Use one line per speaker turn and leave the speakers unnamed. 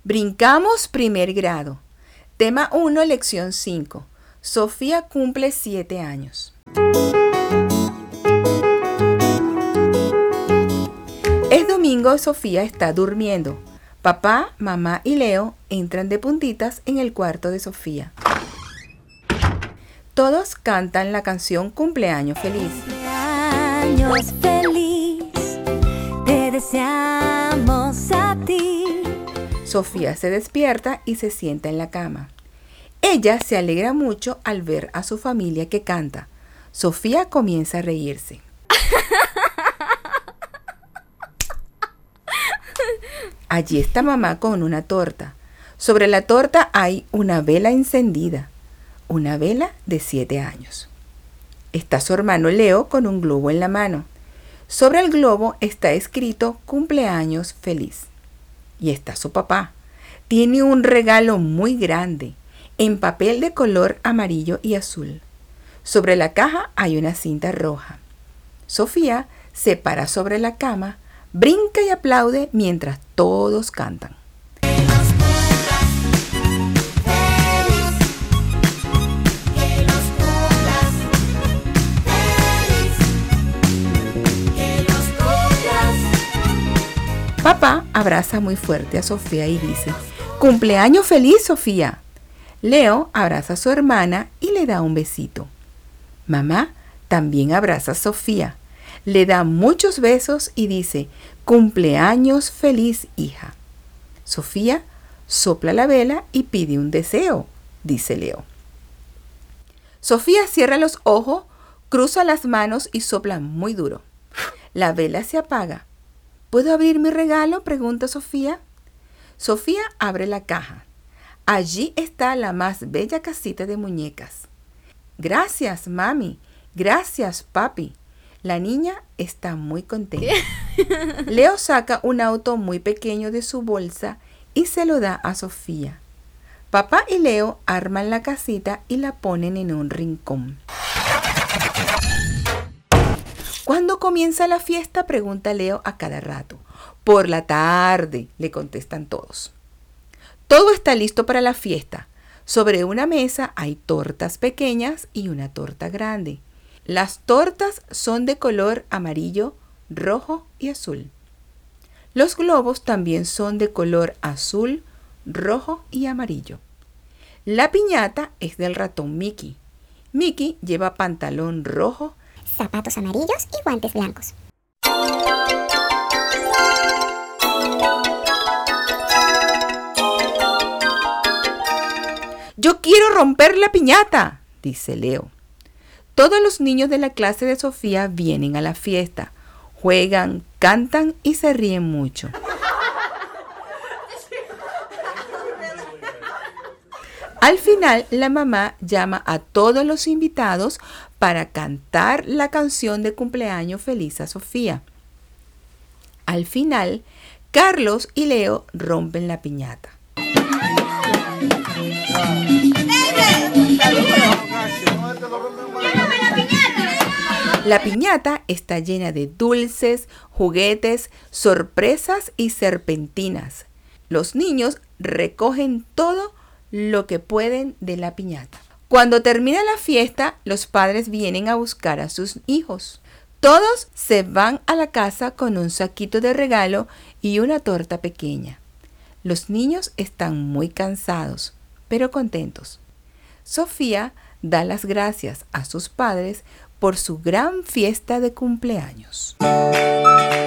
Brincamos primer grado. Tema 1, lección 5. Sofía cumple 7 años. Es domingo, Sofía está durmiendo. Papá, mamá y Leo entran de puntitas en el cuarto de Sofía. Todos cantan la canción Cumpleaños Feliz.
Cumpleaños feliz, te deseamos a ti.
Sofía se despierta y se sienta en la cama. Ella se alegra mucho al ver a su familia que canta. Sofía comienza a reírse. Allí está mamá con una torta. Sobre la torta hay una vela encendida. Una vela de 7 años. Está su hermano Leo con un globo en la mano. Sobre el globo está escrito Cumpleaños Feliz. Y está su papá. Tiene un regalo muy grande, en papel de color amarillo y azul. Sobre la caja hay una cinta roja. Sofía se para sobre la cama, brinca y aplaude mientras todos cantan. Papá abraza muy fuerte a Sofía y dice, ¡Cumpleaños feliz, Sofía! Leo abraza a su hermana y le da un besito. Mamá también abraza a Sofía, le da muchos besos y dice, ¡Cumpleaños feliz, hija! Sofía sopla la vela y pide un deseo, dice Leo. Sofía cierra los ojos, cruza las manos y sopla muy duro. La vela se apaga. ¿Puedo abrir mi regalo?, pregunta Sofía. Sofía abre la caja. Allí está la más bella casita de muñecas. Gracias, mami. Gracias, papi. La niña está muy contenta. Leo saca un auto muy pequeño de su bolsa y se lo da a Sofía. Papá y Leo arman la casita y la ponen en un rincón. ¿Cuándo comienza la fiesta?, pregunta Leo a cada rato. Por la tarde, le contestan todos. Todo está listo para la fiesta. Sobre una mesa hay tortas pequeñas y una torta grande. Las tortas son de color amarillo, rojo y azul. Los globos también son de color azul, rojo y amarillo. La piñata es del ratón Mickey. Mickey lleva pantalón rojo,
zapatos amarillos y guantes blancos.
¡Yo quiero romper la piñata!, dice Leo. Todos los niños de la clase de Sofía vienen a la fiesta, juegan, cantan y se ríen mucho. Al final, la mamá llama a todos los invitados para cantar la canción de cumpleaños feliz a Sofía. Al final, Carlos y Leo rompen la piñata. La piñata está llena de dulces, juguetes, sorpresas y serpentinas. Los niños recogen todo lo que pueden de la piñata. Cuando termina la fiesta, los padres vienen a buscar a sus hijos. Todos se van a la casa con un saquito de regalo y una torta pequeña. Los niños están muy cansados, pero contentos. Sofía da las gracias a sus padres por su gran fiesta de cumpleaños.